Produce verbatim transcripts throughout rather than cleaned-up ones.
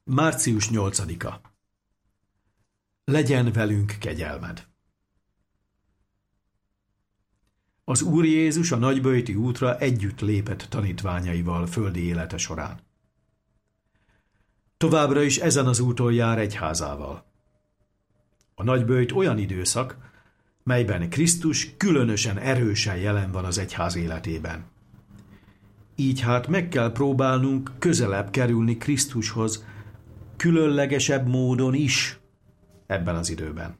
március nyolcadika. Legyen velünk kegyelmed! Az Úr Jézus a nagyböjti útra együtt lépett tanítványaival földi élete során. Továbbra is ezen az úton jár egyházával. A nagyböjt olyan időszak, melyben Krisztus különösen erősen jelen van az egyház életében. Így hát meg kell próbálnunk közelebb kerülni Krisztushoz, különlegesebb módon is ebben az időben.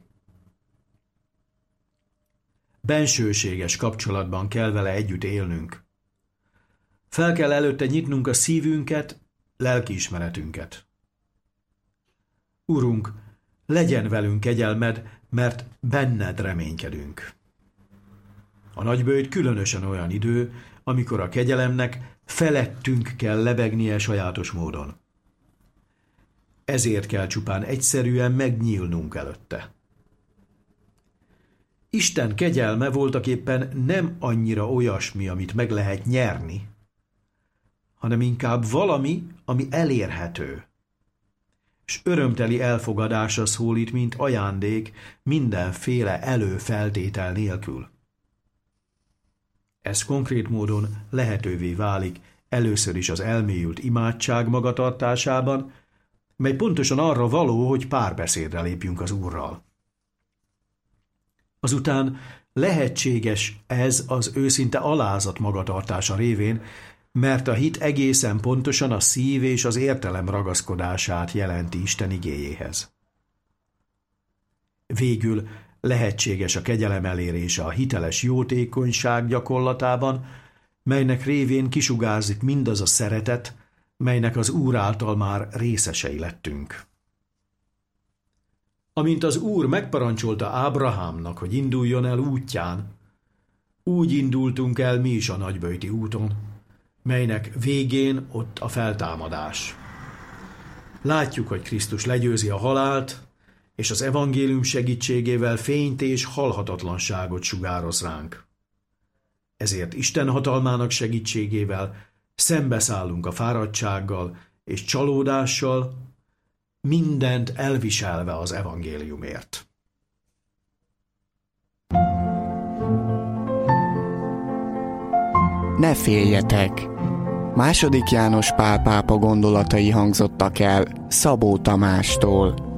Bensőséges kapcsolatban kell vele együtt élnünk. Fel kell előtte nyitnunk a szívünket, lelkiismeretünket. Urunk, legyen velünk kegyelmed, mert benned reménykedünk. A nagyböjt különösen olyan idő, amikor a kegyelemnek felettünk kell lebegnie sajátos módon. Ezért kell csupán egyszerűen megnyílnunk előtte. Isten kegyelme voltaképpen nem annyira olyasmi, amit meg lehet nyerni, hanem inkább valami, ami elérhető, és örömteli elfogadásra szólít, mint ajándék, mindenféle előfeltétel nélkül. Ez konkrét módon lehetővé válik először is az elmélyült imádság magatartásában, mely pontosan arra való, hogy párbeszédre lépjünk az Úrral. Azután lehetséges ez az őszinte alázat magatartása révén, mert a hit egészen pontosan a szív és az értelem ragaszkodását jelenti Isten igéjéhez. Végül lehetséges a kegyelem elérése a hiteles jótékonyság gyakorlatában, melynek révén kisugárzik mindaz a szeretet, melynek az Úr által már részesei lettünk. Amint az Úr megparancsolta Ábrahámnak, hogy induljon el útján, úgy indultunk el mi is a nagyböjti úton, melynek végén ott a feltámadás. Látjuk, hogy Krisztus legyőzi a halált, és az evangélium segítségével fényt és halhatatlanságot sugároz ránk. Ezért Isten hatalmának segítségével szembeszállunk a fáradtsággal és csalódással, mindent elviselve az evangéliumért. Ne féljetek! Második János Pál pápa gondolatai hangzottak el Szabó Tamástól.